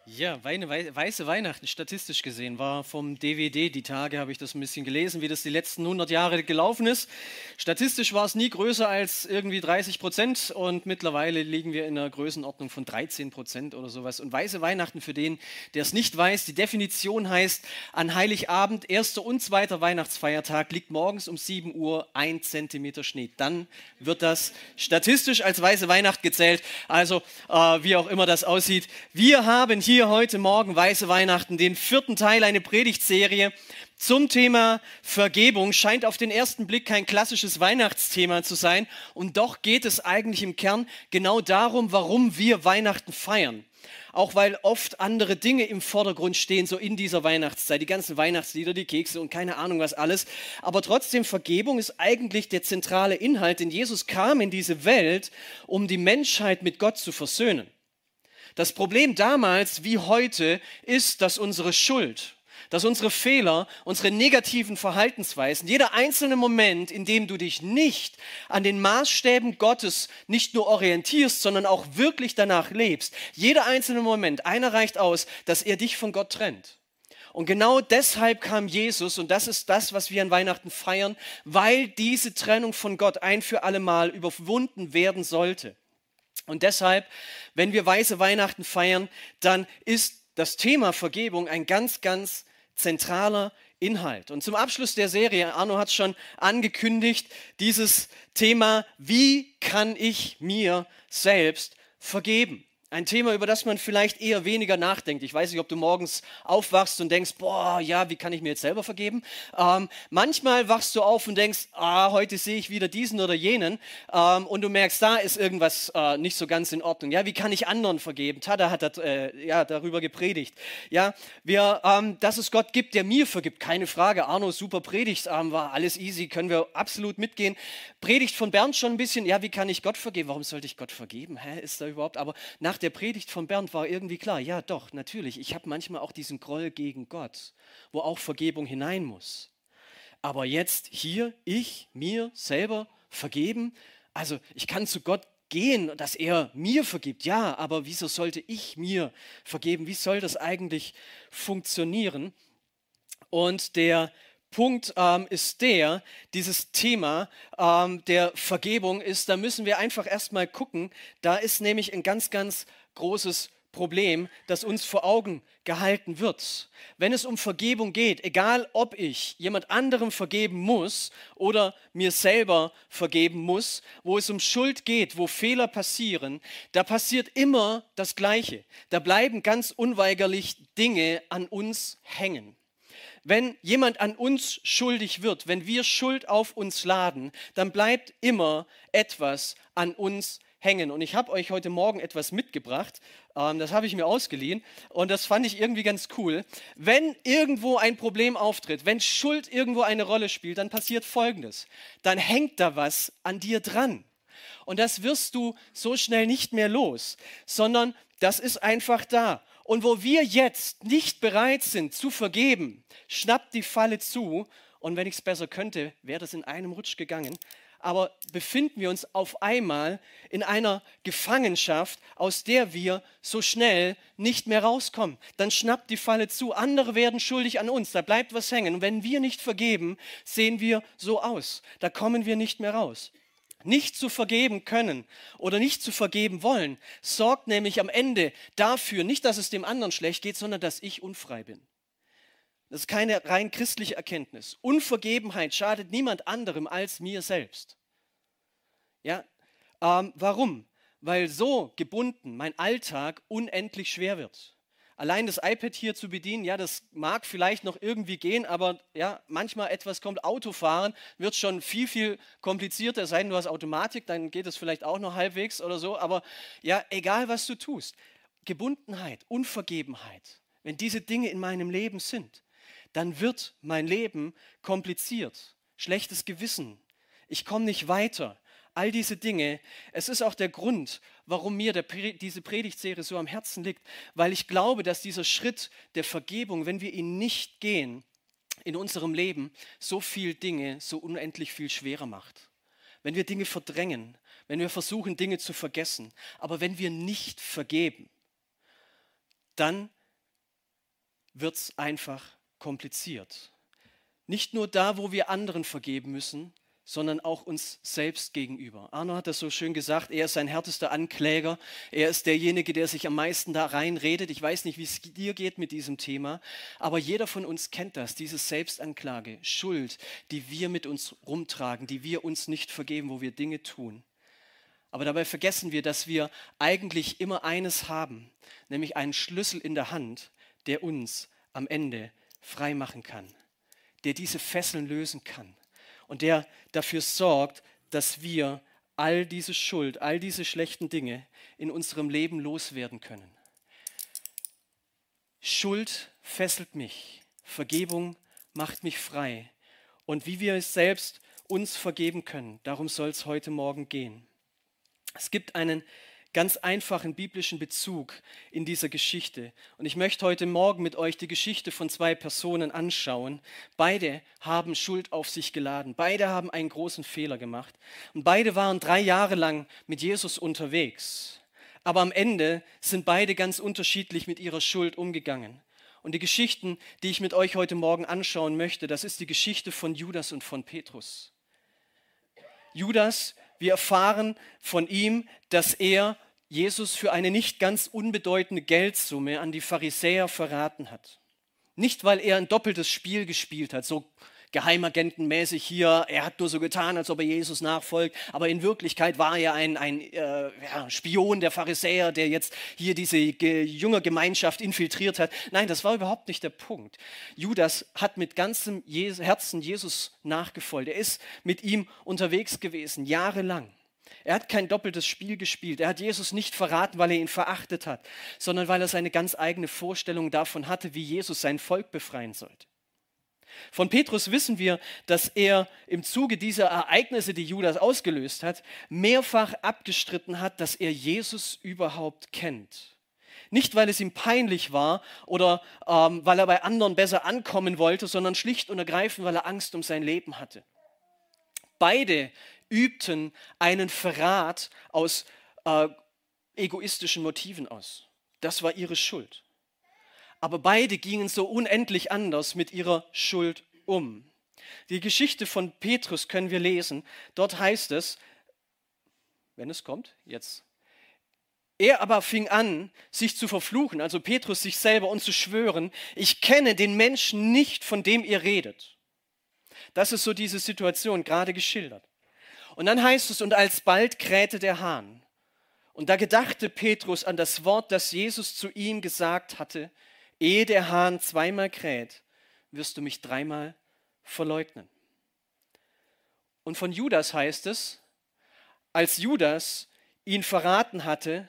Ja, weiße Weihnachten, statistisch gesehen, war vom DWD, die Tage habe ich das ein bisschen gelesen, wie das die letzten 100 Jahre gelaufen ist. Statistisch war es nie größer als irgendwie 30% und mittlerweile liegen wir in einer Größenordnung von 13% oder sowas. Und weiße Weihnachten, für den, der es nicht weiß, die Definition heißt, an Heiligabend, erster und zweiter Weihnachtsfeiertag, liegt morgens um 7 Uhr 1 Zentimeter Schnee. Dann wird das statistisch als weiße Weihnacht gezählt. Also, wie auch immer das aussieht. Wir haben hier heute Morgen Weiße Weihnachten, den vierten Teil einer Predigtserie zum Thema Vergebung. Scheint auf den ersten Blick kein klassisches Weihnachtsthema zu sein. Und doch geht es eigentlich im Kern genau darum, warum wir Weihnachten feiern. Auch weil oft andere Dinge im Vordergrund stehen, so in dieser Weihnachtszeit. Die ganzen Weihnachtslieder, die Kekse und keine Ahnung was alles. Aber trotzdem, Vergebung ist eigentlich der zentrale Inhalt, denn Jesus kam in diese Welt, um die Menschheit mit Gott zu versöhnen. Das Problem damals wie heute ist, dass unsere Schuld, dass unsere Fehler, unsere negativen Verhaltensweisen, jeder einzelne Moment, in dem du dich nicht an den Maßstäben Gottes nicht nur orientierst, sondern auch wirklich danach lebst, jeder einzelne Moment, einer reicht aus, dass er dich von Gott trennt. Und genau deshalb kam Jesus, und das ist das, was wir an Weihnachten feiern, weil diese Trennung von Gott ein für alle Mal überwunden werden sollte. Und deshalb, wenn wir weiße Weihnachten feiern, dann ist das Thema Vergebung ein ganz, ganz zentraler Inhalt. Und zum Abschluss der Serie, Arno hat es schon angekündigt, dieses Thema, wie kann ich mir selbst vergeben? Ein Thema, über das man vielleicht eher weniger nachdenkt. Ich weiß nicht, ob du morgens aufwachst und denkst, boah, ja, wie kann ich mir jetzt selber vergeben? Manchmal wachst du auf und denkst, heute sehe ich wieder diesen oder jenen und du merkst, da ist irgendwas nicht so ganz in Ordnung. Ja, wie kann ich anderen vergeben? Tada hat darüber gepredigt. Ja, dass es Gott gibt, der mir vergibt, keine Frage. Arno, super Predigt, war alles easy, können wir absolut mitgehen. Predigt von Bernd schon ein bisschen, ja, wie kann ich Gott vergeben? Warum sollte ich Gott vergeben? Ist da überhaupt? Aber nach der Predigt von Bernd war irgendwie klar, ja doch, natürlich, ich habe manchmal auch diesen Groll gegen Gott, wo auch Vergebung hinein muss. Aber jetzt hier, ich, mir selber vergeben, also ich kann zu Gott gehen, dass er mir vergibt, ja, aber wieso sollte ich mir vergeben? Wie soll das eigentlich funktionieren? Und der Punkt ist dieses Thema der Vergebung ist, da müssen wir einfach erstmal gucken, da ist nämlich ein ganz, ganz großes Problem, das uns vor Augen gehalten wird. Wenn es um Vergebung geht, egal ob ich jemand anderem vergeben muss oder mir selber vergeben muss, wo es um Schuld geht, wo Fehler passieren, da passiert immer das Gleiche. Da bleiben ganz unweigerlich Dinge an uns hängen. Wenn jemand an uns schuldig wird, wenn wir Schuld auf uns laden, dann bleibt immer etwas an uns hängen. Und ich habe euch heute Morgen etwas mitgebracht, das habe ich mir ausgeliehen und das fand ich irgendwie ganz cool. Wenn irgendwo ein Problem auftritt, wenn Schuld irgendwo eine Rolle spielt, dann passiert Folgendes. Dann hängt da was an dir dran. Und das wirst du so schnell nicht mehr los, sondern das ist einfach da. Und wo wir jetzt nicht bereit sind zu vergeben, schnappt die Falle zu. Und wenn ich es besser könnte, wäre das in einem Rutsch gegangen. Aber befinden wir uns auf einmal in einer Gefangenschaft, aus der wir so schnell nicht mehr rauskommen. Dann schnappt die Falle zu. Andere werden schuldig an uns. Da bleibt was hängen. Und wenn wir nicht vergeben, sehen wir so aus. Da kommen wir nicht mehr raus. Nicht zu vergeben können oder nicht zu vergeben wollen, sorgt nämlich am Ende dafür, nicht, dass es dem anderen schlecht geht, sondern dass ich unfrei bin. Das ist keine rein christliche Erkenntnis. Unvergebenheit schadet niemand anderem als mir selbst. Ja, warum? Weil so gebunden mein Alltag unendlich schwer wird. Allein das iPad hier zu bedienen, ja, das mag vielleicht noch irgendwie gehen, aber ja, manchmal etwas kommt. Autofahren wird schon viel, viel komplizierter, es sei denn, du hast Automatik, dann geht es vielleicht auch noch halbwegs oder so. Aber ja, egal was du tust, Gebundenheit, Unvergebenheit, wenn diese Dinge in meinem Leben sind, dann wird mein Leben kompliziert. Schlechtes Gewissen, ich komme nicht weiter. All diese Dinge, es ist auch der Grund, warum mir diese Predigtserie so am Herzen liegt, weil ich glaube, dass dieser Schritt der Vergebung, wenn wir ihn nicht gehen in unserem Leben, so viel Dinge so unendlich viel schwerer macht. Wenn wir Dinge verdrängen, wenn wir versuchen, Dinge zu vergessen, aber wenn wir nicht vergeben, dann wird es einfach kompliziert. Nicht nur da, wo wir anderen vergeben müssen, sondern auch uns selbst gegenüber. Arno hat das so schön gesagt, er ist sein härtester Ankläger, er ist derjenige, der sich am meisten da reinredet. Ich weiß nicht, wie es dir geht mit diesem Thema, aber jeder von uns kennt das, diese Selbstanklage, Schuld, die wir mit uns rumtragen, die wir uns nicht vergeben, wo wir Dinge tun. Aber dabei vergessen wir, dass wir eigentlich immer eines haben, nämlich einen Schlüssel in der Hand, der uns am Ende frei machen kann, der diese Fesseln lösen kann. Und der dafür sorgt, dass wir all diese Schuld, all diese schlechten Dinge in unserem Leben loswerden können. Schuld fesselt mich, Vergebung macht mich frei. Und wie wir es selbst uns vergeben können, darum soll es heute Morgen gehen. Es gibt einen ganz einfachen biblischen Bezug in dieser Geschichte. Und ich möchte heute Morgen mit euch die Geschichte von zwei Personen anschauen. Beide haben Schuld auf sich geladen. Beide haben einen großen Fehler gemacht. Und beide waren 3 Jahre lang mit Jesus unterwegs. Aber am Ende sind beide ganz unterschiedlich mit ihrer Schuld umgegangen. Und die Geschichten, die ich mit euch heute Morgen anschauen möchte, das ist die Geschichte von Judas und von Petrus. Judas, wir erfahren von ihm, dass er Jesus für eine nicht ganz unbedeutende Geldsumme an die Pharisäer verraten hat. Nicht, weil er ein doppeltes Spiel gespielt hat, so geheimagentenmäßig hier, er hat nur so getan, als ob er Jesus nachfolgt, aber in Wirklichkeit war er ein Spion der Pharisäer, der jetzt hier diese Jüngergemeinschaft infiltriert hat. Nein, das war überhaupt nicht der Punkt. Judas hat mit ganzem Herzen Jesus nachgefolgt. Er ist mit ihm unterwegs gewesen, jahrelang. Er hat kein doppeltes Spiel gespielt. Er hat Jesus nicht verraten, weil er ihn verachtet hat, sondern weil er seine ganz eigene Vorstellung davon hatte, wie Jesus sein Volk befreien sollte. Von Petrus wissen wir, dass er im Zuge dieser Ereignisse, die Judas ausgelöst hat, mehrfach abgestritten hat, dass er Jesus überhaupt kennt. Nicht, weil es ihm peinlich war oder weil er bei anderen besser ankommen wollte, sondern schlicht und ergreifend, weil er Angst um sein Leben hatte. Beide übten einen Verrat aus egoistischen Motiven aus. Das war ihre Schuld. Aber beide gingen so unendlich anders mit ihrer Schuld um. Die Geschichte von Petrus können wir lesen. Dort heißt es, wenn es kommt, jetzt. Er aber fing an, sich zu verfluchen, also Petrus sich selber, und zu schwören, ich kenne den Menschen nicht, von dem ihr redet. Das ist so diese Situation, gerade geschildert. Und dann heißt es, und alsbald krähte der Hahn. Und da gedachte Petrus an das Wort, das Jesus zu ihm gesagt hatte, ehe der Hahn 2-mal kräht, wirst du mich 3-mal verleugnen. Und von Judas heißt es, als Judas ihn verraten hatte,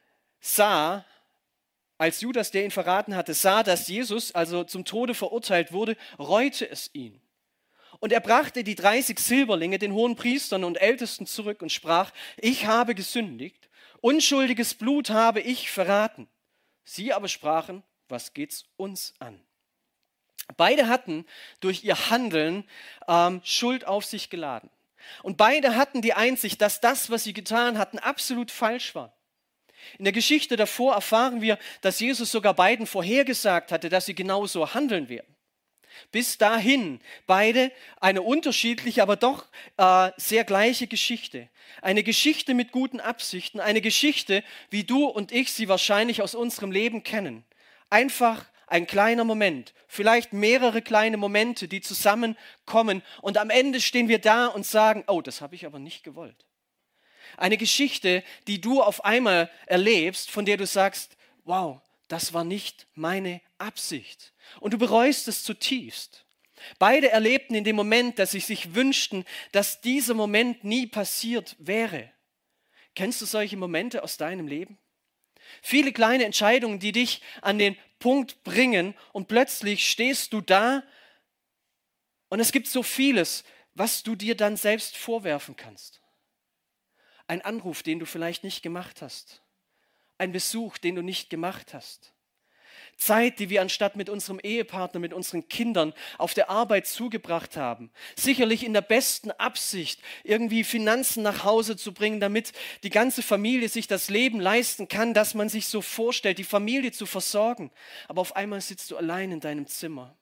als Judas, der ihn verraten hatte, sah, dass Jesus also zum Tode verurteilt wurde, reute es ihn. Und er brachte die 30 Silberlinge den Hohenpriestern und Ältesten zurück und sprach, ich habe gesündigt, unschuldiges Blut habe ich verraten. Sie aber sprachen, was geht's uns an? Beide hatten durch ihr Handeln Schuld auf sich geladen. Und beide hatten die Einsicht, dass das, was sie getan hatten, absolut falsch war. In der Geschichte davor erfahren wir, dass Jesus sogar beiden vorhergesagt hatte, dass sie genauso handeln werden. Bis dahin beide eine unterschiedliche, aber doch sehr gleiche Geschichte. Eine Geschichte mit guten Absichten, eine Geschichte, wie du und ich sie wahrscheinlich aus unserem Leben kennen. Einfach ein kleiner Moment, vielleicht mehrere kleine Momente, die zusammenkommen und am Ende stehen wir da und sagen, oh, das habe ich aber nicht gewollt. Eine Geschichte, die du auf einmal erlebst, von der du sagst, wow, das war nicht meine Absicht. Und du bereust es zutiefst. Beide erlebten in dem Moment, dass sie sich wünschten, dass dieser Moment nie passiert wäre. Kennst du solche Momente aus deinem Leben? Viele kleine Entscheidungen, die dich an den Punkt bringen und plötzlich stehst du da und es gibt so vieles, was du dir dann selbst vorwerfen kannst. Ein Anruf, den du vielleicht nicht gemacht hast. Ein Besuch, den du nicht gemacht hast. Zeit, die wir anstatt mit unserem Ehepartner, mit unseren Kindern auf der Arbeit zugebracht haben. Sicherlich in der besten Absicht, irgendwie Finanzen nach Hause zu bringen, damit die ganze Familie sich das Leben leisten kann, das man sich so vorstellt, die Familie zu versorgen. Aber auf einmal sitzt du allein in deinem Zimmer.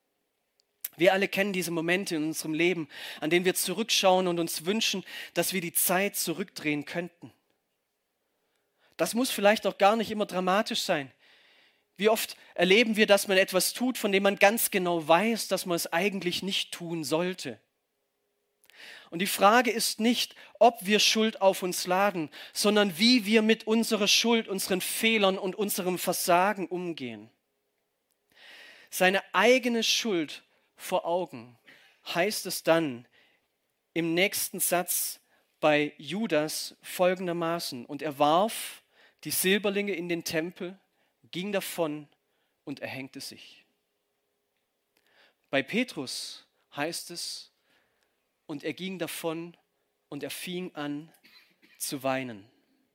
Wir alle kennen diese Momente in unserem Leben, an denen wir zurückschauen und uns wünschen, dass wir die Zeit zurückdrehen könnten. Das muss vielleicht auch gar nicht immer dramatisch sein. Wie oft erleben wir, dass man etwas tut, von dem man ganz genau weiß, dass man es eigentlich nicht tun sollte. Und die Frage ist nicht, ob wir Schuld auf uns laden, sondern wie wir mit unserer Schuld, unseren Fehlern und unserem Versagen umgehen. Seine eigene Schuld vor Augen heißt es dann im nächsten Satz bei Judas folgendermaßen: Und er warf die Silberlinge in den Tempel, ging davon und erhängte sich. Bei Petrus heißt es, und er ging davon und er fing an zu weinen.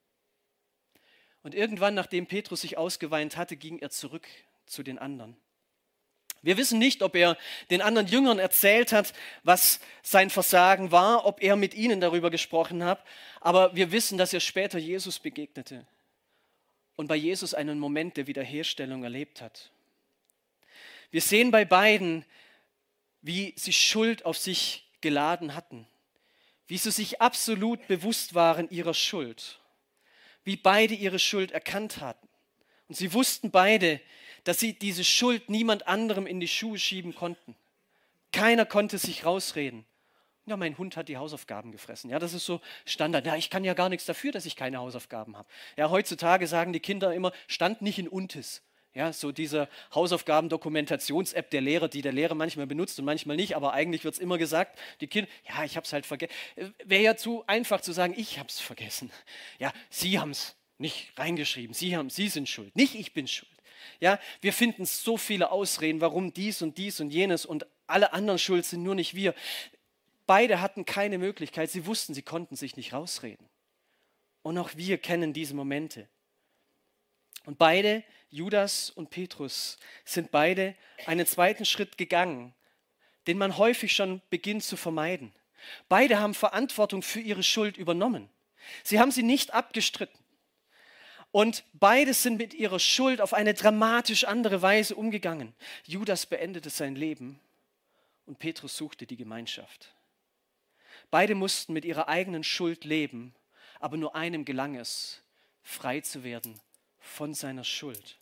Und irgendwann, nachdem Petrus sich ausgeweint hatte, ging er zurück zu den anderen. Wir wissen nicht, ob er den anderen Jüngern erzählt hat, was sein Versagen war, ob er mit ihnen darüber gesprochen hat, aber wir wissen, dass er später Jesus begegnete und bei Jesus einen Moment der Wiederherstellung erlebt hat. Wir sehen bei beiden, wie sie Schuld auf sich geladen hatten, wie sie sich absolut bewusst waren ihrer Schuld, wie beide ihre Schuld erkannt hatten. Und sie wussten beide, dass sie diese Schuld niemand anderem in die Schuhe schieben konnten. Keiner konnte sich rausreden. Ja, mein Hund hat die Hausaufgaben gefressen. Ja, das ist so Standard. Ja, ich kann ja gar nichts dafür, dass ich keine Hausaufgaben habe. Ja, heutzutage sagen die Kinder immer, stand nicht in Untis. Ja, so diese Hausaufgaben-Dokumentations-App der Lehrer, die der Lehrer manchmal benutzt und manchmal nicht, aber eigentlich wird es immer gesagt, die Kinder, ja, ich habe es halt vergessen. Wäre ja zu einfach zu sagen, ich habe es vergessen. Ja, Sie haben es nicht reingeschrieben, Sie sind schuld, nicht ich bin schuld. Ja, wir finden so viele Ausreden, warum dies und jenes und alle anderen schuld sind, nur nicht wir. Beide hatten keine Möglichkeit, sie wussten, sie konnten sich nicht rausreden. Und auch wir kennen diese Momente. Und beide, Judas und Petrus, sind beide einen zweiten Schritt gegangen, den man häufig schon beginnt zu vermeiden. Beide haben Verantwortung für ihre Schuld übernommen. Sie haben sie nicht abgestritten. Und beide sind mit ihrer Schuld auf eine dramatisch andere Weise umgegangen. Judas beendete sein Leben und Petrus suchte die Gemeinschaft. Beide mussten mit ihrer eigenen Schuld leben, aber nur einem gelang es, frei zu werden von seiner Schuld.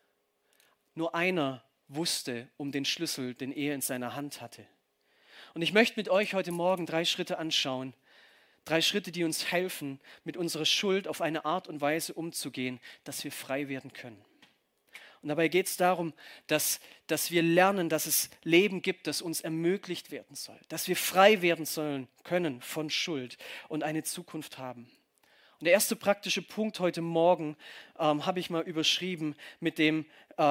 Nur einer wusste um den Schlüssel, den er in seiner Hand hatte. Und ich möchte mit euch heute Morgen 3 Schritte anschauen, 3 Schritte, die uns helfen, mit unserer Schuld auf eine Art und Weise umzugehen, dass wir frei werden können. Und dabei geht es darum, dass wir lernen, dass es Leben gibt, das uns ermöglicht werden soll, dass wir frei werden sollen können von Schuld und eine Zukunft haben. Und der erste praktische Punkt heute Morgen habe ich mal überschrieben mit dem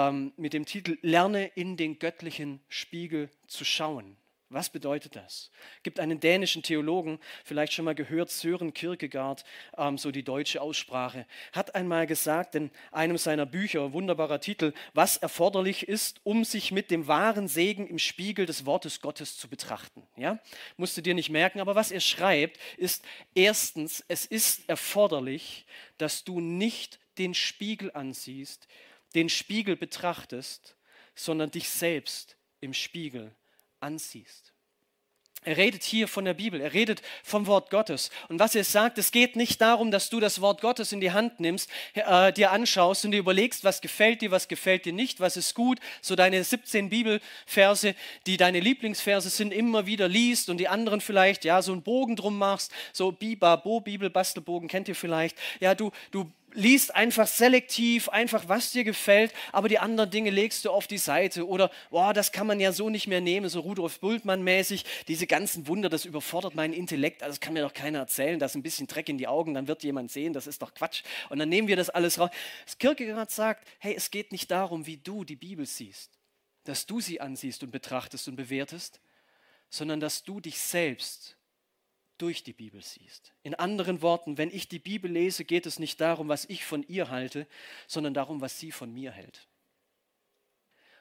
Titel Lerne in den göttlichen Spiegel zu schauen. Was bedeutet das? Es gibt einen dänischen Theologen, vielleicht schon mal gehört, Søren Kierkegaard, so die deutsche Aussprache, hat einmal gesagt in einem seiner Bücher, wunderbarer Titel, was erforderlich ist, um sich mit dem wahren Segen im Spiegel des Wortes Gottes zu betrachten. Ja? Musst du dir nicht merken, aber was er schreibt, ist erstens, es ist erforderlich, dass du nicht den Spiegel ansiehst, den Spiegel betrachtest, sondern dich selbst im Spiegel ansiehst. Er redet hier von der Bibel, er redet vom Wort Gottes. Und was er sagt, es geht nicht darum, dass du das Wort Gottes in die Hand nimmst, dir anschaust und dir überlegst, was gefällt dir nicht, was ist gut, so deine 17 Bibelverse, die deine Lieblingsverse sind, immer wieder liest und die anderen vielleicht, ja, so einen Bogen drum machst, so Bibabo, Bibelbastelbogen kennt ihr vielleicht, ja, du liest einfach selektiv, einfach was dir gefällt, aber die anderen Dinge legst du auf die Seite oder, boah, das kann man ja so nicht mehr nehmen, so Rudolf Bultmann-mäßig, diese ganzen Wunder, das überfordert meinen Intellekt, also das kann mir doch keiner erzählen, das ist ein bisschen Dreck in die Augen, dann wird jemand sehen, das ist doch Quatsch und dann nehmen wir das alles raus. Das Kierkegaard sagt, hey, es geht nicht darum, wie du die Bibel siehst, dass du sie ansiehst und betrachtest und bewertest, sondern dass du dich selbst durch die Bibel siehst. In anderen Worten, wenn ich die Bibel lese, geht es nicht darum, was ich von ihr halte, sondern darum, was sie von mir hält.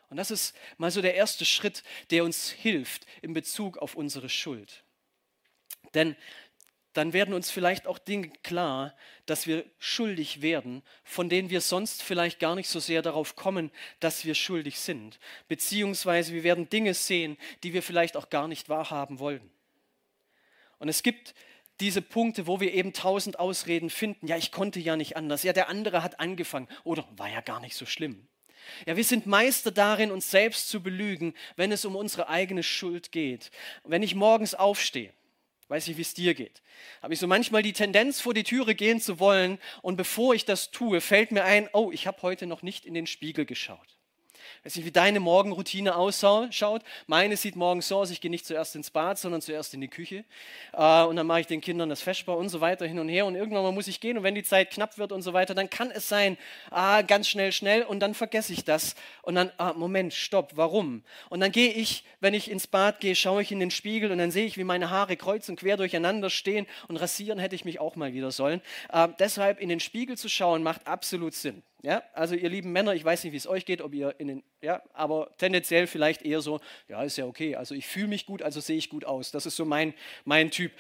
Und das ist mal so der erste Schritt, der uns hilft in Bezug auf unsere Schuld. Denn dann werden uns vielleicht auch Dinge klar, dass wir schuldig werden, von denen wir sonst vielleicht gar nicht so sehr darauf kommen, dass wir schuldig sind. Beziehungsweise wir werden Dinge sehen, die wir vielleicht auch gar nicht wahrhaben wollen. Und es gibt diese Punkte, wo wir eben 1000 Ausreden finden. Ja, ich konnte ja nicht anders. Ja, der andere hat angefangen. Oder war ja gar nicht so schlimm. Ja, wir sind Meister darin, uns selbst zu belügen, wenn es um unsere eigene Schuld geht. Und wenn ich morgens aufstehe, weiß nicht, wie es dir geht, habe ich so manchmal die Tendenz, vor die Türe gehen zu wollen. Und bevor ich das tue, fällt mir ein, oh, ich habe heute noch nicht in den Spiegel geschaut. Ich weiß nicht, wie deine Morgenroutine ausschaut. Meine sieht morgens so aus, ich gehe nicht zuerst ins Bad, sondern zuerst in die Küche. Und dann mache ich den Kindern das Vesper und so weiter hin und her. Und irgendwann mal muss ich gehen. Und wenn die Zeit knapp wird und so weiter, dann kann es sein, ganz schnell. Und dann vergesse ich das. Und dann, Moment, stopp, warum? Und dann gehe ich, wenn ich ins Bad gehe, schaue ich in den Spiegel und dann sehe ich, wie meine Haare kreuz und quer durcheinander stehen. Und rasieren hätte ich mich auch mal wieder sollen. Deshalb in den Spiegel zu schauen, macht absolut Sinn. Ja, also ihr lieben Männer, ich weiß nicht, wie es euch geht, ob ihr aber tendenziell vielleicht eher so, ja, ist ja okay, also ich fühle mich gut, also sehe ich gut aus. Das ist so mein Typ.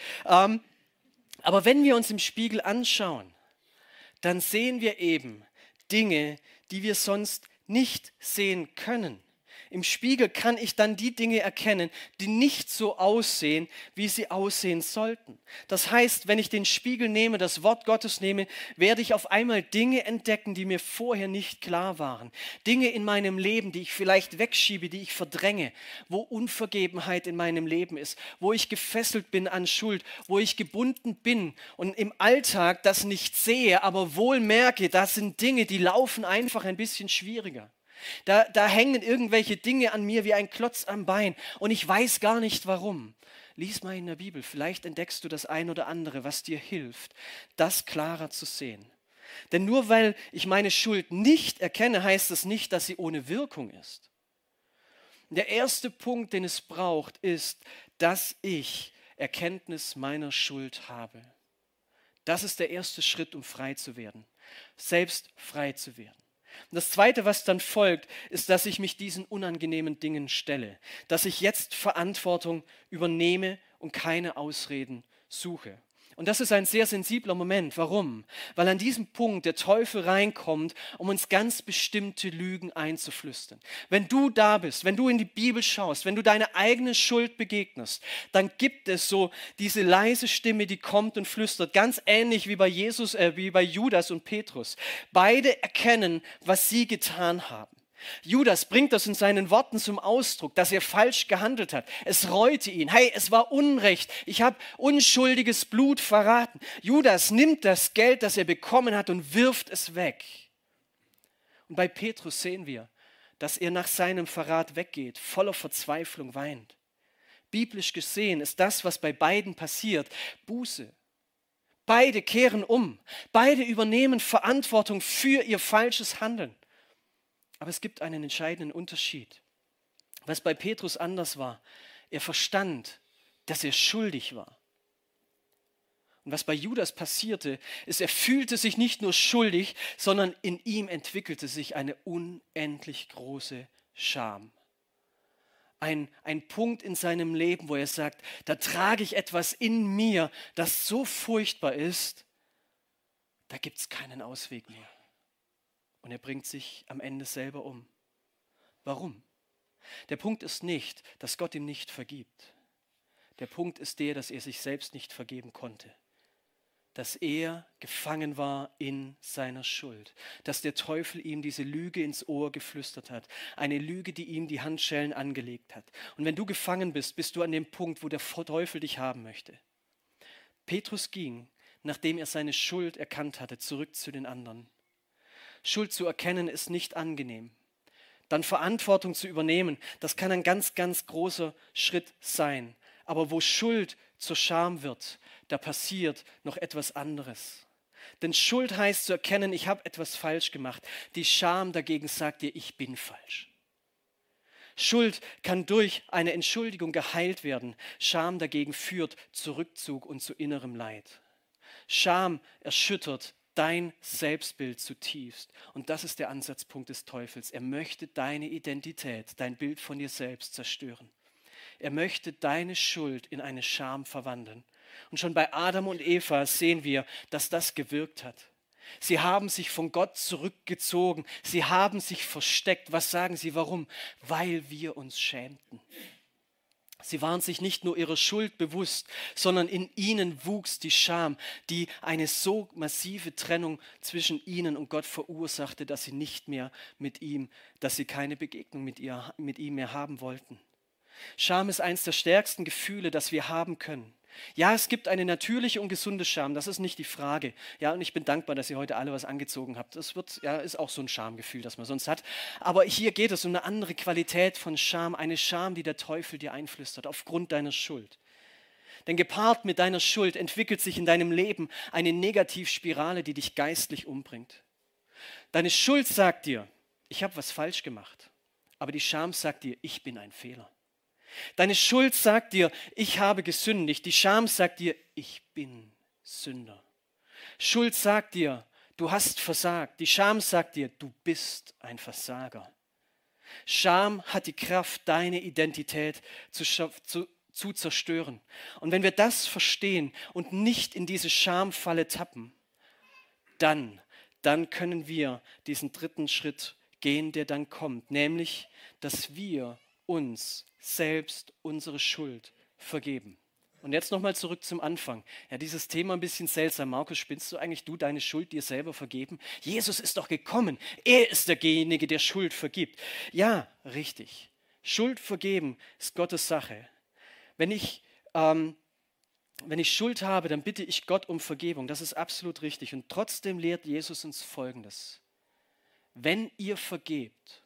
Aber wenn wir uns im Spiegel anschauen, dann sehen wir eben Dinge, die wir sonst nicht sehen können. Im Spiegel kann ich dann die Dinge erkennen, die nicht so aussehen, wie sie aussehen sollten. Das heißt, wenn ich den Spiegel nehme, das Wort Gottes nehme, werde ich auf einmal Dinge entdecken, die mir vorher nicht klar waren. Dinge in meinem Leben, die ich vielleicht wegschiebe, die ich verdränge, wo Unvergebenheit in meinem Leben ist, wo ich gefesselt bin an Schuld, wo ich gebunden bin und im Alltag das nicht sehe, aber wohl merke, das sind Dinge, die laufen einfach ein bisschen schwieriger. Da hängen irgendwelche Dinge an mir wie ein Klotz am Bein und ich weiß gar nicht warum. Lies mal in der Bibel, vielleicht entdeckst du das ein oder andere, was dir hilft, das klarer zu sehen. Denn nur weil ich meine Schuld nicht erkenne, heißt das nicht, dass sie ohne Wirkung ist. Der erste Punkt, den es braucht, ist, dass ich Erkenntnis meiner Schuld habe. Das ist der erste Schritt, um frei zu werden, selbst frei zu werden. Und das Zweite, was dann folgt, ist, dass ich mich diesen unangenehmen Dingen stelle, dass ich jetzt Verantwortung übernehme und keine Ausreden suche. Und das ist ein sehr sensibler Moment. Warum? Weil an diesem Punkt der Teufel reinkommt, um uns ganz bestimmte Lügen einzuflüstern. Wenn du da bist, wenn du in die Bibel schaust, wenn du deine eigene Schuld begegnest, dann gibt es so diese leise Stimme, die kommt und flüstert, ganz ähnlich wie bei wie bei Judas und Petrus. Beide erkennen, was sie getan haben. Judas bringt das in seinen Worten zum Ausdruck, dass er falsch gehandelt hat. Es reute ihn. Hey, es war Unrecht. Ich habe unschuldiges Blut verraten. Judas nimmt das Geld, das er bekommen hat, und wirft es weg. Und bei Petrus sehen wir, dass er nach seinem Verrat weggeht, voller Verzweiflung weint. Biblisch gesehen ist das, was bei beiden passiert, Buße. Beide kehren um. Beide übernehmen Verantwortung für ihr falsches Handeln. Aber es gibt einen entscheidenden Unterschied. Was bei Petrus anders war, er verstand, dass er schuldig war. Und was bei Judas passierte, ist, er fühlte sich nicht nur schuldig, sondern in ihm entwickelte sich eine unendlich große Scham. Ein Punkt in seinem Leben, wo er sagt, da trage ich etwas in mir, das so furchtbar ist, da gibt es keinen Ausweg mehr. Und er bringt sich am Ende selber um. Warum? Der Punkt ist nicht, dass Gott ihm nicht vergibt. Der Punkt ist der, dass er sich selbst nicht vergeben konnte. Dass er gefangen war in seiner Schuld. Dass der Teufel ihm diese Lüge ins Ohr geflüstert hat. Eine Lüge, die ihm die Handschellen angelegt hat. Und wenn du gefangen bist, bist du an dem Punkt, wo der Teufel dich haben möchte. Petrus ging, nachdem er seine Schuld erkannt hatte, zurück zu den anderen. Schuld zu erkennen ist nicht angenehm. Dann Verantwortung zu übernehmen, das kann ein ganz, ganz großer Schritt sein. Aber wo Schuld zur Scham wird, da passiert noch etwas anderes. Denn Schuld heißt zu erkennen, ich habe etwas falsch gemacht. Die Scham dagegen sagt dir, ich bin falsch. Schuld kann durch eine Entschuldigung geheilt werden. Scham dagegen führt zu Rückzug und zu innerem Leid. Scham erschüttert dein Selbstbild zutiefst. Und das ist der Ansatzpunkt des Teufels. Er möchte deine Identität, dein Bild von dir selbst zerstören. Er möchte deine Schuld in eine Scham verwandeln. Und schon bei Adam und Eva sehen wir, dass das gewirkt hat. Sie haben sich von Gott zurückgezogen. Sie haben sich versteckt. Was sagen sie? Warum? Weil wir uns schämten. Sie waren sich nicht nur ihrer Schuld bewusst, sondern in ihnen wuchs die Scham, die eine so massive Trennung zwischen ihnen und Gott verursachte, dass sie nicht mehr mit ihm, dass sie keine Begegnung mit ihm mehr haben wollten. Scham ist eines der stärksten Gefühle, das wir haben können. Ja, es gibt eine natürliche und gesunde Scham, das ist nicht die Frage. Ja, und ich bin dankbar, dass ihr heute alle was angezogen habt. Das ist auch so ein Schamgefühl, das man sonst hat. Aber hier geht es um eine andere Qualität von Scham, eine Scham, die der Teufel dir einflüstert, aufgrund deiner Schuld. Denn gepaart mit deiner Schuld entwickelt sich in deinem Leben eine Negativspirale, die dich geistlich umbringt. Deine Schuld sagt dir, ich habe was falsch gemacht. Aber die Scham sagt dir, ich bin ein Fehler. Deine Schuld sagt dir, ich habe gesündigt. Die Scham sagt dir, ich bin Sünder. Schuld sagt dir, du hast versagt. Die Scham sagt dir, du bist ein Versager. Scham hat die Kraft, deine Identität zu zerstören. Und wenn wir das verstehen und nicht in diese Schamfalle tappen, dann können wir diesen dritten Schritt gehen, der dann kommt, nämlich, dass wir uns selbst unsere Schuld vergeben. Und jetzt nochmal zurück zum Anfang. Ja, dieses Thema ein bisschen seltsam. Markus, spinnst du eigentlich, deine Schuld dir selber vergeben? Jesus ist doch gekommen. Er ist derjenige, der Schuld vergibt. Ja, richtig. Schuld vergeben ist Gottes Sache. Wenn ich Schuld habe, dann bitte ich Gott um Vergebung. Das ist absolut richtig. Und trotzdem lehrt Jesus uns Folgendes. Wenn ihr vergebt,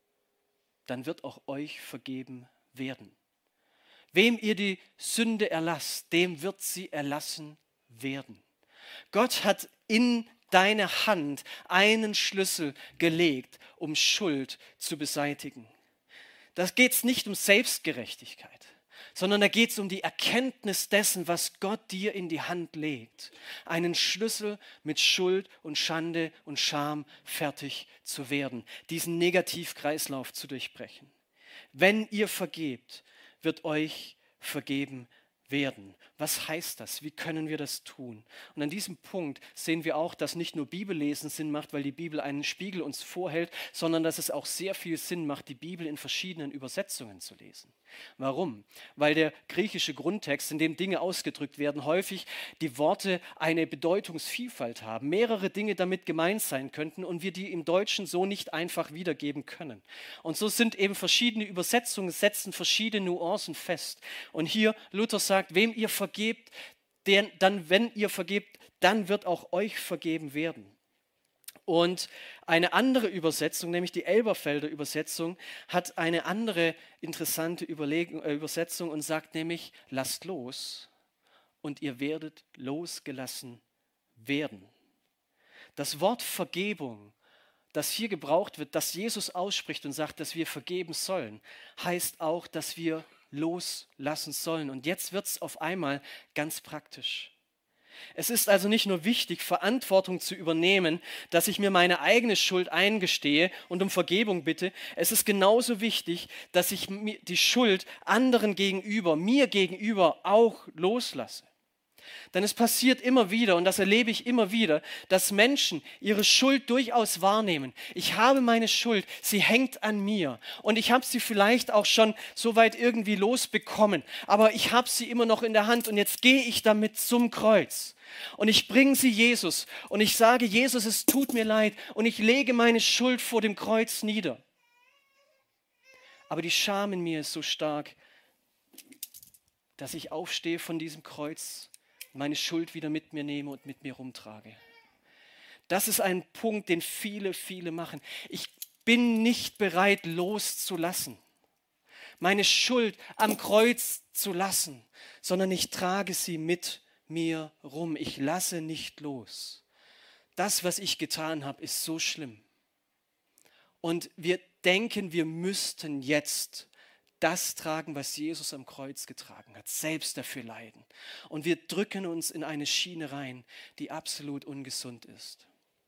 dann wird auch euch vergeben werden. Wem ihr die Sünde erlasst, dem wird sie erlassen werden. Gott hat in deine Hand einen Schlüssel gelegt, um Schuld zu beseitigen. Da geht es nicht um Selbstgerechtigkeit, sondern da geht es um die Erkenntnis dessen, was Gott dir in die Hand legt. Einen Schlüssel mit Schuld und Schande und Scham fertig zu werden, diesen Negativkreislauf zu durchbrechen. Wenn ihr vergebt, wird euch vergeben werden. Was heißt das? Wie können wir das tun? Und an diesem Punkt sehen wir auch, dass nicht nur Bibellesen Sinn macht, weil die Bibel einen Spiegel uns vorhält, sondern dass es auch sehr viel Sinn macht, die Bibel in verschiedenen Übersetzungen zu lesen. Warum? Weil der griechische Grundtext, in dem Dinge ausgedrückt werden, häufig die Worte eine Bedeutungsvielfalt haben, mehrere Dinge damit gemeint sein könnten und wir die im Deutschen so nicht einfach wiedergeben können. Und so sind eben verschiedene Übersetzungen, setzen verschiedene Nuancen fest. Und hier Luther sagt, wem ihr vergebt, wenn ihr vergebt, dann wird auch euch vergeben werden. Und eine andere Übersetzung, nämlich die Elberfelder Übersetzung, hat eine andere interessante Übersetzung und sagt nämlich, lasst los und ihr werdet losgelassen werden. Das Wort Vergebung, das hier gebraucht wird, das Jesus ausspricht und sagt, dass wir vergeben sollen, heißt auch, dass wir loslassen sollen. Und jetzt wird es auf einmal ganz praktisch. Es ist also nicht nur wichtig, Verantwortung zu übernehmen, dass ich mir meine eigene Schuld eingestehe und um Vergebung bitte. Es ist genauso wichtig, dass ich die Schuld anderen gegenüber, mir gegenüber auch loslasse. Denn es passiert immer wieder, und das erlebe ich immer wieder, dass Menschen ihre Schuld durchaus wahrnehmen. Ich habe meine Schuld, sie hängt an mir. Und ich habe sie vielleicht auch schon so weit irgendwie losbekommen. Aber ich habe sie immer noch in der Hand und jetzt gehe ich damit zum Kreuz. Und ich bringe sie Jesus und ich sage, Jesus, es tut mir leid und ich lege meine Schuld vor dem Kreuz nieder. Aber die Scham in mir ist so stark, dass ich aufstehe von diesem Kreuz, meine Schuld wieder mit mir nehme und mit mir rumtrage. Das ist ein Punkt, den viele machen. Ich bin nicht bereit, loszulassen, meine Schuld am Kreuz zu lassen, sondern ich trage sie mit mir rum. Ich lasse nicht los. Das, was ich getan habe, ist so schlimm. Und wir denken, wir müssten jetzt das tragen, was Jesus am Kreuz getragen hat, selbst dafür leiden. Und wir drücken uns in eine Schiene rein, die absolut ungesund ist.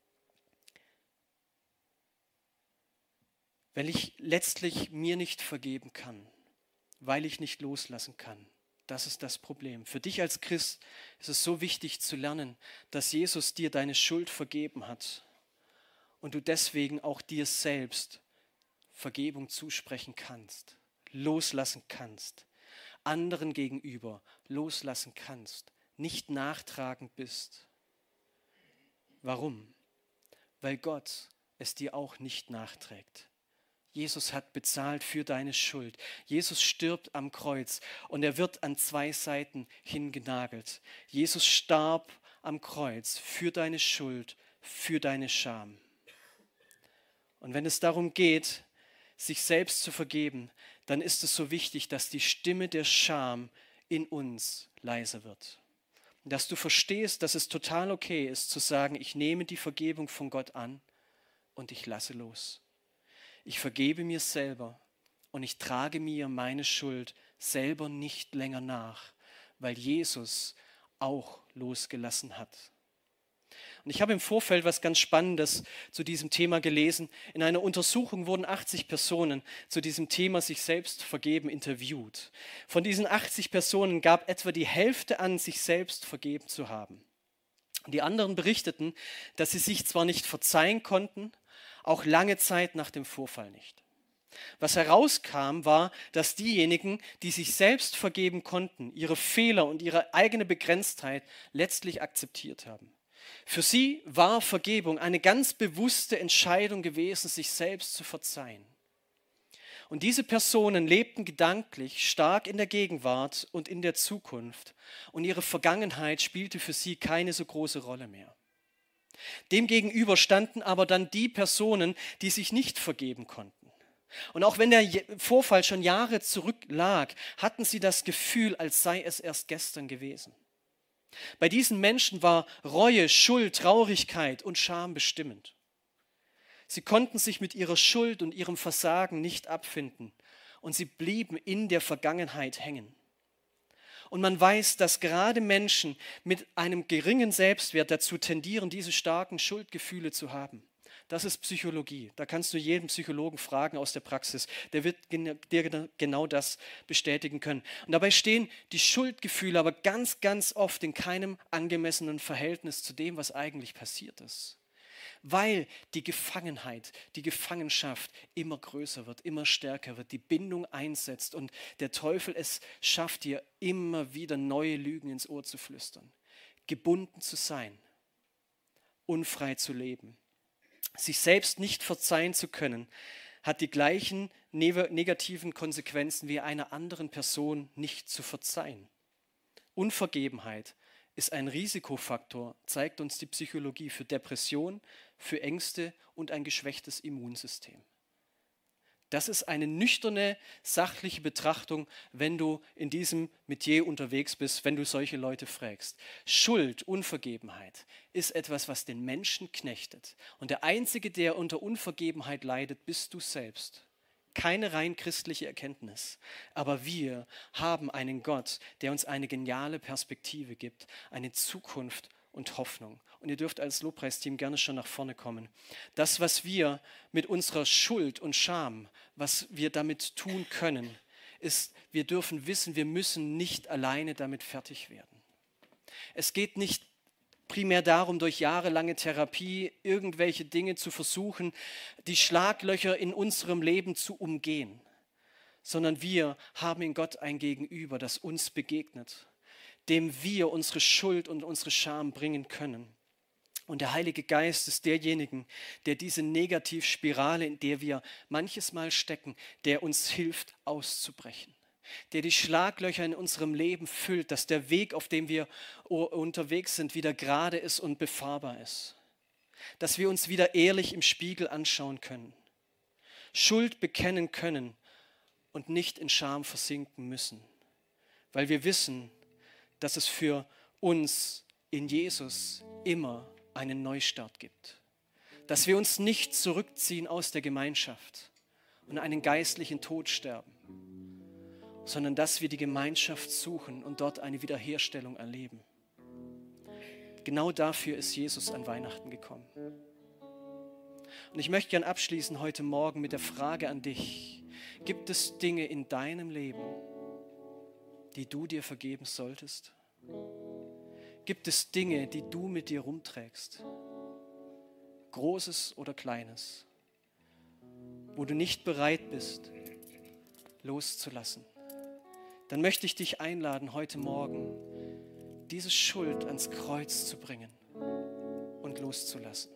Wenn ich letztlich mir nicht vergeben kann, weil ich nicht loslassen kann, das ist das Problem. Für dich als Christ ist es so wichtig zu lernen, dass Jesus dir deine Schuld vergeben hat und du deswegen auch dir selbst Vergebung zusprechen kannst, loslassen kannst, anderen gegenüber loslassen kannst, nicht nachtragend bist. Warum? Weil Gott es dir auch nicht nachträgt. Jesus hat bezahlt für deine Schuld. Jesus stirbt am Kreuz und er wird an 2 Seiten hingenagelt. Jesus starb am Kreuz für deine Schuld, für deine Scham. Und wenn es darum geht, sich selbst zu vergeben, dann ist es so wichtig, dass die Stimme der Scham in uns leiser wird. Und dass du verstehst, dass es total okay ist, zu sagen, ich nehme die Vergebung von Gott an und ich lasse los. Ich vergebe mir selber und ich trage mir meine Schuld selber nicht länger nach, weil Jesus auch losgelassen hat. Und ich habe im Vorfeld was ganz Spannendes zu diesem Thema gelesen. In einer Untersuchung wurden 80 Personen zu diesem Thema sich selbst vergeben interviewt. Von diesen 80 Personen gab etwa die Hälfte an, sich selbst vergeben zu haben. Die anderen berichteten, dass sie sich zwar nicht verzeihen konnten, auch lange Zeit nach dem Vorfall nicht. Was herauskam, war, dass diejenigen, die sich selbst vergeben konnten, ihre Fehler und ihre eigene Begrenztheit letztlich akzeptiert haben. Für sie war Vergebung eine ganz bewusste Entscheidung gewesen, sich selbst zu verzeihen. Und diese Personen lebten gedanklich stark in der Gegenwart und in der Zukunft und ihre Vergangenheit spielte für sie keine so große Rolle mehr. Demgegenüber standen aber dann die Personen, die sich nicht vergeben konnten. Und auch wenn der Vorfall schon Jahre zurücklag, hatten sie das Gefühl, als sei es erst gestern gewesen. Bei diesen Menschen war Reue, Schuld, Traurigkeit und Scham bestimmend. Sie konnten sich mit ihrer Schuld und ihrem Versagen nicht abfinden und sie blieben in der Vergangenheit hängen. Und man weiß, dass gerade Menschen mit einem geringen Selbstwert dazu tendieren, diese starken Schuldgefühle zu haben. Das ist Psychologie. Da kannst du jeden Psychologen fragen aus der Praxis. Der wird dir genau das bestätigen können. Und dabei stehen die Schuldgefühle aber ganz, ganz oft in keinem angemessenen Verhältnis zu dem, was eigentlich passiert ist. Weil die Gefangenheit, die Gefangenschaft immer größer wird, immer stärker wird, die Bindung einsetzt und der Teufel es schafft, dir immer wieder neue Lügen ins Ohr zu flüstern. Gebunden zu sein, unfrei zu leben, sich selbst nicht verzeihen zu können, hat die gleichen negativen Konsequenzen wie einer anderen Person nicht zu verzeihen. Unvergebenheit ist ein Risikofaktor, zeigt uns die Psychologie, für Depression, für Ängste und ein geschwächtes Immunsystem. Das ist eine nüchterne, sachliche Betrachtung, wenn du in diesem Metier unterwegs bist, wenn du solche Leute fragst. Schuld, Unvergebenheit ist etwas, was den Menschen knechtet. Und der Einzige, der unter Unvergebenheit leidet, bist du selbst. Keine rein christliche Erkenntnis. Aber wir haben einen Gott, der uns eine geniale Perspektive gibt, eine Zukunft und Hoffnung. Und ihr dürft als Lobpreisteam gerne schon nach vorne kommen. Das, was wir mit unserer Schuld und Scham, was wir damit tun können, ist, wir dürfen wissen, wir müssen nicht alleine damit fertig werden. Es geht nicht primär darum, durch jahrelange Therapie irgendwelche Dinge zu versuchen, die Schlaglöcher in unserem Leben zu umgehen, sondern wir haben in Gott ein Gegenüber, das uns begegnet, dem wir unsere Schuld und unsere Scham bringen können. Und der Heilige Geist ist derjenige, der diese Negativspirale, in der wir manches Mal stecken, der uns hilft auszubrechen. Der die Schlaglöcher in unserem Leben füllt, dass der Weg, auf dem wir unterwegs sind, wieder gerade ist und befahrbar ist. Dass wir uns wieder ehrlich im Spiegel anschauen können. Schuld bekennen können und nicht in Scham versinken müssen. Weil wir wissen, dass es für uns in Jesus immer einen Neustart gibt. Dass wir uns nicht zurückziehen aus der Gemeinschaft und einen geistlichen Tod sterben, sondern dass wir die Gemeinschaft suchen und dort eine Wiederherstellung erleben. Genau dafür ist Jesus an Weihnachten gekommen. Und ich möchte gern abschließen heute Morgen mit der Frage an dich: Gibt es Dinge in deinem Leben, die du dir vergeben solltest? Gibt es Dinge, die du mit dir rumträgst? Großes oder Kleines, wo du nicht bereit bist, loszulassen? Dann möchte ich dich einladen, heute Morgen diese Schuld ans Kreuz zu bringen und loszulassen.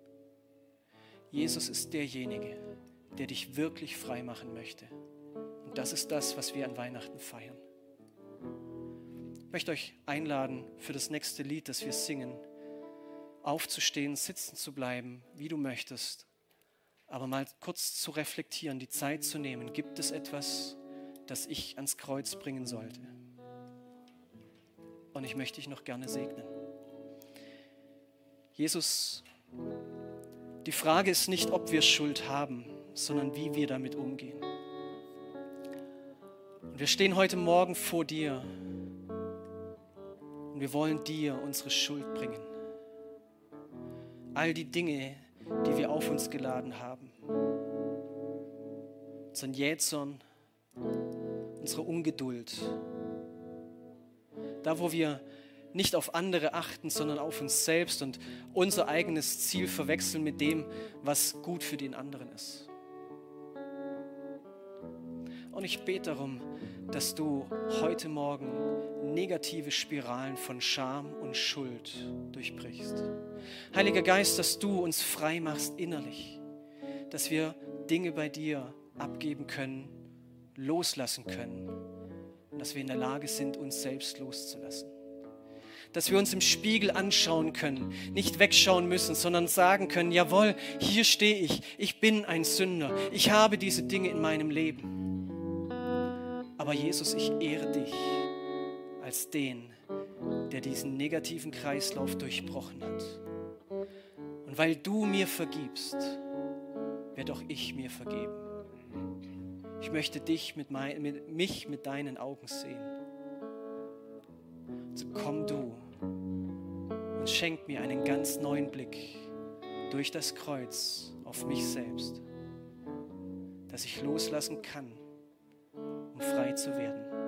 Jesus ist derjenige, der dich wirklich frei machen möchte. Und das ist das, was wir an Weihnachten feiern. Ich möchte euch einladen, für das nächste Lied, das wir singen, aufzustehen, sitzen zu bleiben, wie du möchtest, aber mal kurz zu reflektieren, die Zeit zu nehmen. Gibt es etwas, das ich ans Kreuz bringen sollte? Und ich möchte dich noch gerne segnen. Jesus, die Frage ist nicht, ob wir Schuld haben, sondern wie wir damit umgehen. Und wir stehen heute Morgen vor dir und wir wollen dir unsere Schuld bringen. All die Dinge, die wir auf uns geladen haben. Unseren Jähzorn, unsere Ungeduld. Da, wo wir nicht auf andere achten, sondern auf uns selbst und unser eigenes Ziel verwechseln mit dem, was gut für den anderen ist. Und ich bete darum, dass du heute Morgen negative Spiralen von Scham und Schuld durchbrichst. Heiliger Geist, dass du uns frei machst innerlich, dass wir Dinge bei dir abgeben können, loslassen können und dass wir in der Lage sind, uns selbst loszulassen. Dass wir uns im Spiegel anschauen können, nicht wegschauen müssen, sondern sagen können, jawohl, hier stehe ich, ich bin ein Sünder, ich habe diese Dinge in meinem Leben. Aber Jesus, ich ehre dich als den, der diesen negativen Kreislauf durchbrochen hat. Und weil du mir vergibst, werde auch ich mir vergeben. Ich möchte dich mich mit deinen Augen sehen. So komm du und schenk mir einen ganz neuen Blick durch das Kreuz auf mich selbst, dass ich loslassen kann, um frei zu werden.